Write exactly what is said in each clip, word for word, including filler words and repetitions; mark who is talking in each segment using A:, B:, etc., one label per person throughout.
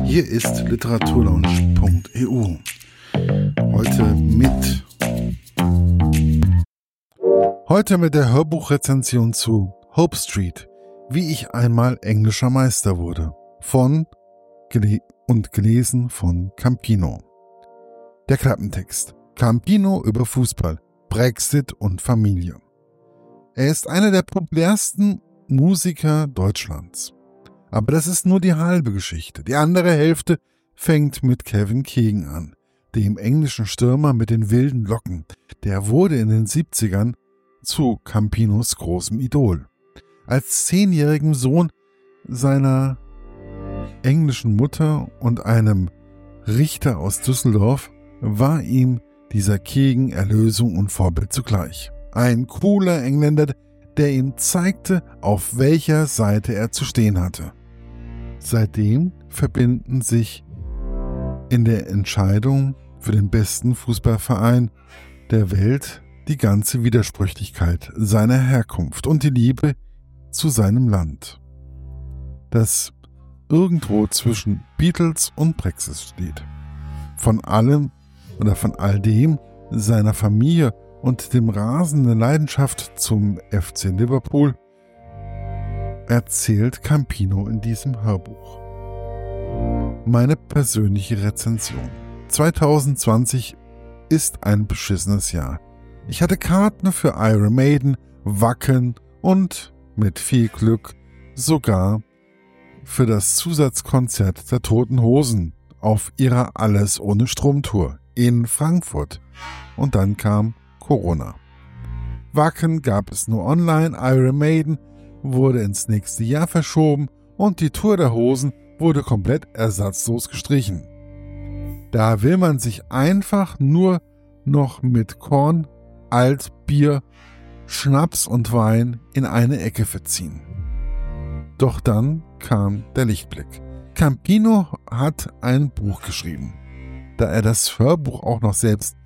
A: Hier ist literaturlaunch punkt e u. Heute mit Heute mit der Hörbuchrezension zu Hope Street, wie ich einmal englischer Meister wurde, von gele- und gelesen von Campino. Der Klappentext. Campino über Fußball, Brexit und Familie. Er ist einer der populärsten Musiker Deutschlands. Aber das ist nur die halbe Geschichte. Die andere Hälfte fängt mit Kevin Keegan an, dem englischen Stürmer mit den wilden Locken. Der wurde in den siebzigern zu Campinos großem Idol. Als zehnjährigem Sohn seiner englischen Mutter und einem Richter aus Düsseldorf war ihm dieser Keegan Erlösung und Vorbild zugleich. Ein cooler Engländer, der ihm zeigte, auf welcher Seite er zu stehen hatte. Seitdem verbinden sich in der Entscheidung für den besten Fußballverein der Welt die ganze Widersprüchlichkeit seiner Herkunft und die Liebe zu seinem Land, das irgendwo zwischen Beatles und Brexit steht. Von allem oder von all dem seiner Familie und dem rasenden Leidenschaft zum F C Liverpool erzählt Campino in diesem Hörbuch. Meine persönliche Rezension. zwanzig zwanzig ist ein beschissenes Jahr. Ich hatte Karten für Iron Maiden, Wacken und mit viel Glück sogar für das Zusatzkonzert der Toten Hosen auf ihrer Alles ohne Strom-Tour in Frankfurt. Und dann kam Corona. Wacken gab es nur online, Iron Maiden wurde ins nächste Jahr verschoben und die Tour der Hosen wurde komplett ersatzlos gestrichen. Da will man sich einfach nur noch mit Korn, Altbier, Schnaps und Wein in eine Ecke verziehen. Doch dann kam der Lichtblick. Campino hat ein Buch geschrieben. Da er das Hörbuch auch noch selbst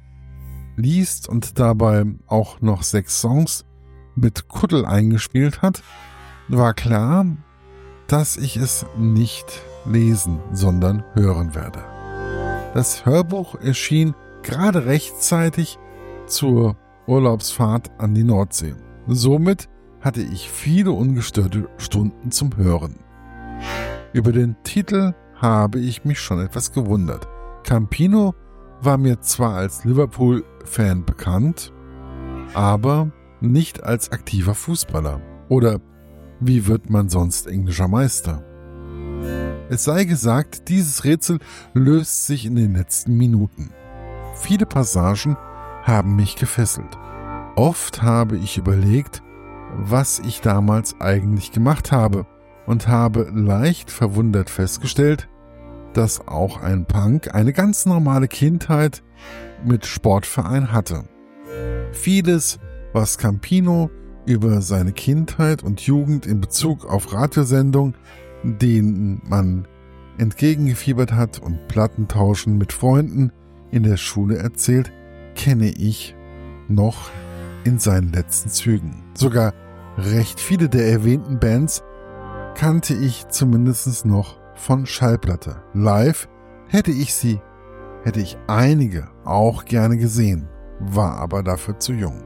A: liest und dabei auch noch sechs Songs mit Kuddel eingespielt hat, war klar, dass ich es nicht lesen, sondern hören werde. Das Hörbuch erschien gerade rechtzeitig zur Urlaubsfahrt an die Nordsee. Somit hatte ich viele ungestörte Stunden zum Hören. Über den Titel habe ich mich schon etwas gewundert. Campino war mir zwar als Liverpool-Fan bekannt, aber nicht als aktiver Fußballer. Oder wie wird man sonst englischer Meister? Es sei gesagt, dieses Rätsel löst sich in den letzten Minuten. Viele Passagen haben mich gefesselt. Oft habe ich überlegt, was ich damals eigentlich gemacht habe und habe leicht verwundert festgestellt, dass auch ein Punk eine ganz normale Kindheit mit Sportverein hatte. Vieles, was Campino über seine Kindheit und Jugend in Bezug auf Radiosendungen, denen man entgegengefiebert hat und Plattentauschen mit Freunden in der Schule erzählt, kenne ich noch in seinen letzten Zügen. Sogar recht viele der erwähnten Bands kannte ich zumindest noch von Schallplatte. Live hätte ich sie, hätte ich einige auch gerne gesehen, war aber dafür zu jung.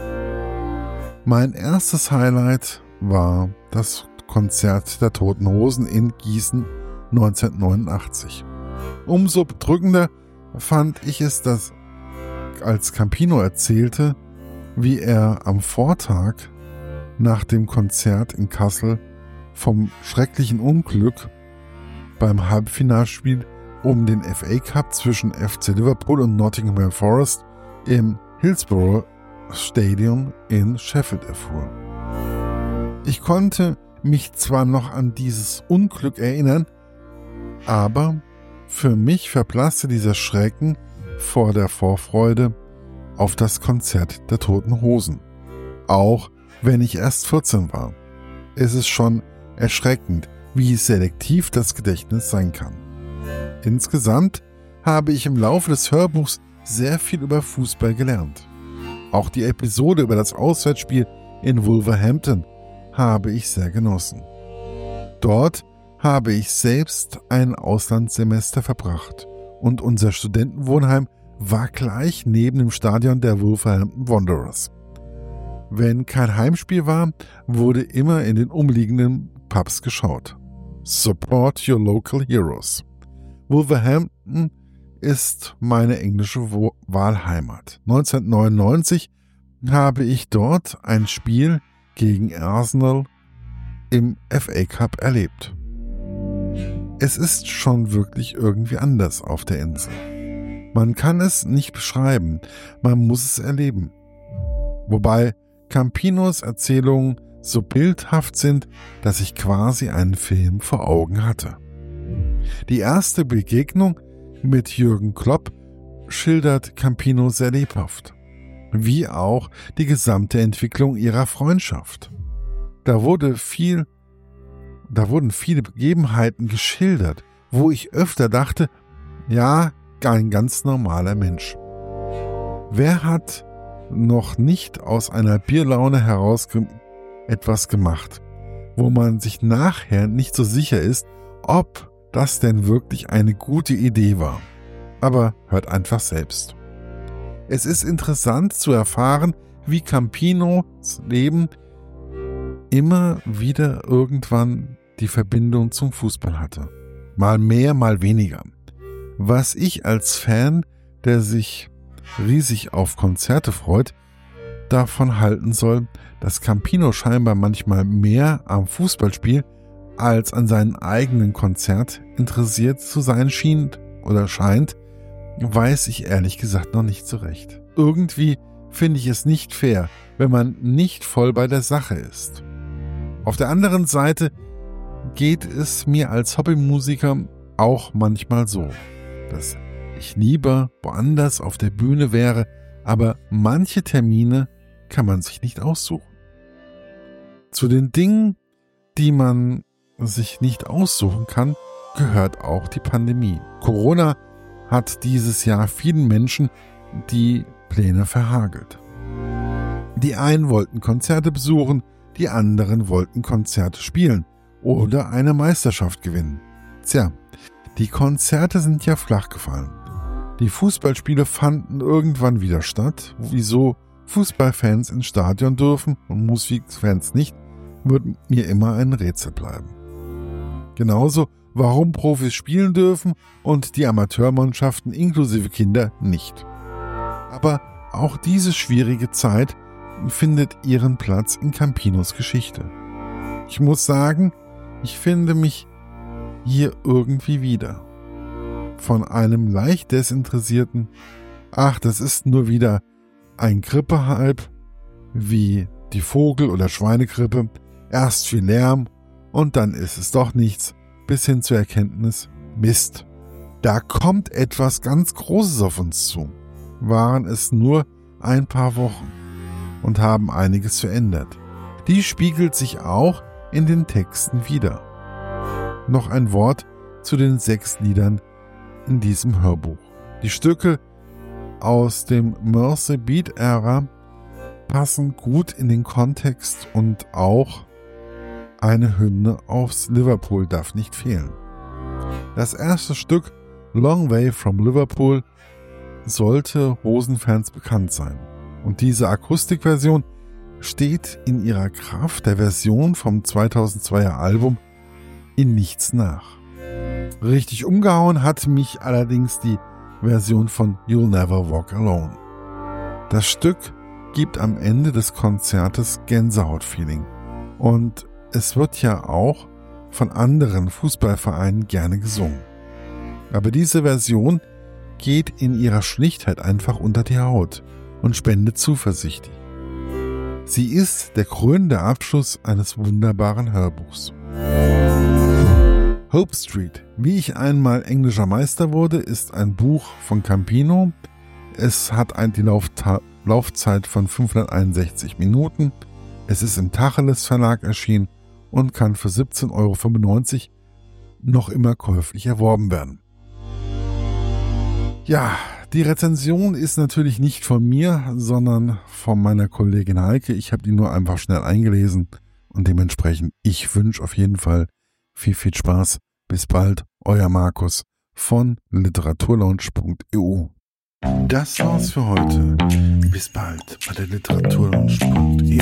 A: Mein erstes Highlight war das Konzert der Toten Hosen in Gießen neunzehnhundertneunundachtzig. Umso bedrückender fand ich es, dass als Campino erzählte, wie er am Vortag nach dem Konzert in Kassel vom schrecklichen Unglück beim Halbfinalspiel um den F A Cup zwischen F C Liverpool und Nottingham Forest im Hillsborough Stadium in Sheffield erfuhr. Ich konnte mich zwar noch an dieses Unglück erinnern, aber für mich verblasste dieser Schrecken vor der Vorfreude auf das Konzert der Toten Hosen. Auch wenn ich erst vierzehn war. Es ist schon erschreckend, wie selektiv das Gedächtnis sein kann. Insgesamt habe ich im Laufe des Hörbuchs sehr viel über Fußball gelernt. Auch die Episode über das Auswärtsspiel in Wolverhampton habe ich sehr genossen. Dort habe ich selbst ein Auslandssemester verbracht und unser Studentenwohnheim war gleich neben dem Stadion der Wolverhampton Wanderers. Wenn kein Heimspiel war, wurde immer in den umliegenden Pubs geschaut. Support your local heroes. Wolverhampton ist meine englische Wahlheimat. neunzehnhundertneunundneunzig habe ich dort ein Spiel gegen Arsenal im F A Cup erlebt. Es ist schon wirklich irgendwie anders auf der Insel. Man kann es nicht beschreiben, man muss es erleben. Wobei Campinos Erzählungen so bildhaft sind, dass ich quasi einen Film vor Augen hatte. Die erste Begegnung mit Jürgen Klopp schildert Campino sehr lebhaft, wie auch die gesamte Entwicklung ihrer Freundschaft. Da wurde viel, da wurden viele Begebenheiten geschildert, wo ich öfter dachte, ja, ein ganz normaler Mensch. Wer hat noch nicht aus einer Bierlaune heraus ge- etwas gemacht, wo man sich nachher nicht so sicher ist, ob das denn wirklich eine gute Idee war? Aber hört einfach selbst. Es ist interessant zu erfahren, wie Campinos Leben immer wieder irgendwann die Verbindung zum Fußball hatte. Mal mehr, mal weniger. Was ich als Fan, der sich riesig auf Konzerte freut, davon halten soll, dass Campino scheinbar manchmal mehr am Fußballspiel als an seinem eigenen Konzert interessiert zu sein schien oder scheint, weiß ich ehrlich gesagt noch nicht so recht. Irgendwie finde ich es nicht fair, wenn man nicht voll bei der Sache ist. Auf der anderen Seite geht es mir als Hobbymusiker auch manchmal so, dass ich lieber woanders auf der Bühne wäre, aber manche Termine kann man sich nicht aussuchen. Zu den Dingen, die man sich nicht aussuchen kann, gehört auch die Pandemie. Corona hat dieses Jahr vielen Menschen die Pläne verhagelt. Die einen wollten Konzerte besuchen, die anderen wollten Konzerte spielen oder eine Meisterschaft gewinnen. Tja, die Konzerte sind ja flach gefallen. Die Fußballspiele fanden irgendwann wieder statt. Wieso Fußballfans ins Stadion dürfen und Musikfans nicht, wird mir immer ein Rätsel bleiben. Genauso, warum Profis spielen dürfen und die Amateurmannschaften inklusive Kinder nicht. Aber auch diese schwierige Zeit findet ihren Platz in Campinos Geschichte. Ich muss sagen, ich finde mich hier irgendwie wieder. Von einem leicht desinteressierten, ach, das ist nur wieder ein Grippehype, wie die Vogel- oder Schweinegrippe, erst viel Lärm und dann ist es doch nichts, bis hin zur Erkenntnis, Mist. Da kommt etwas ganz Großes auf uns zu. Waren es nur ein paar Wochen und haben einiges verändert. Dies spiegelt sich auch in den Texten wider. Noch ein Wort zu den sechs Liedern in diesem Hörbuch. Die Stücke aus dem Mersey Beat Ära passen gut in den Kontext und auch eine Hymne aufs Liverpool darf nicht fehlen. Das erste Stück Long Way from Liverpool sollte Hosenfans bekannt sein. Und diese Akustikversion steht in ihrer Kraft der Version vom zweitausendzweier Album in nichts nach. Richtig umgehauen hat mich allerdings die Version von You'll Never Walk Alone. Das Stück gibt am Ende des Konzertes Gänsehaut-Feeling. Und es wird ja auch von anderen Fußballvereinen gerne gesungen. Aber diese Version geht in ihrer Schlichtheit einfach unter die Haut und spendet Zuversicht. Sie ist der krönende Abschluss eines wunderbaren Hörbuchs. Hope Street, wie ich einmal englischer Meister wurde, ist ein Buch von Campino. Es hat die Laufta- Laufzeit von fünfhunderteinundsechzig Minuten. Es ist im Tacheles Verlag erschienen und kann für siebzehn Euro fünfundneunzig noch immer käuflich erworben werden. Ja, die Rezension ist natürlich nicht von mir, sondern von meiner Kollegin Heike. Ich habe die nur einfach schnell eingelesen und dementsprechend, ich wünsche auf jeden Fall Viel, viel Spaß. Bis bald. Euer Markus von literaturlaunch punkt e u. Das war's für heute. Bis bald bei der literaturlaunch punkt e u.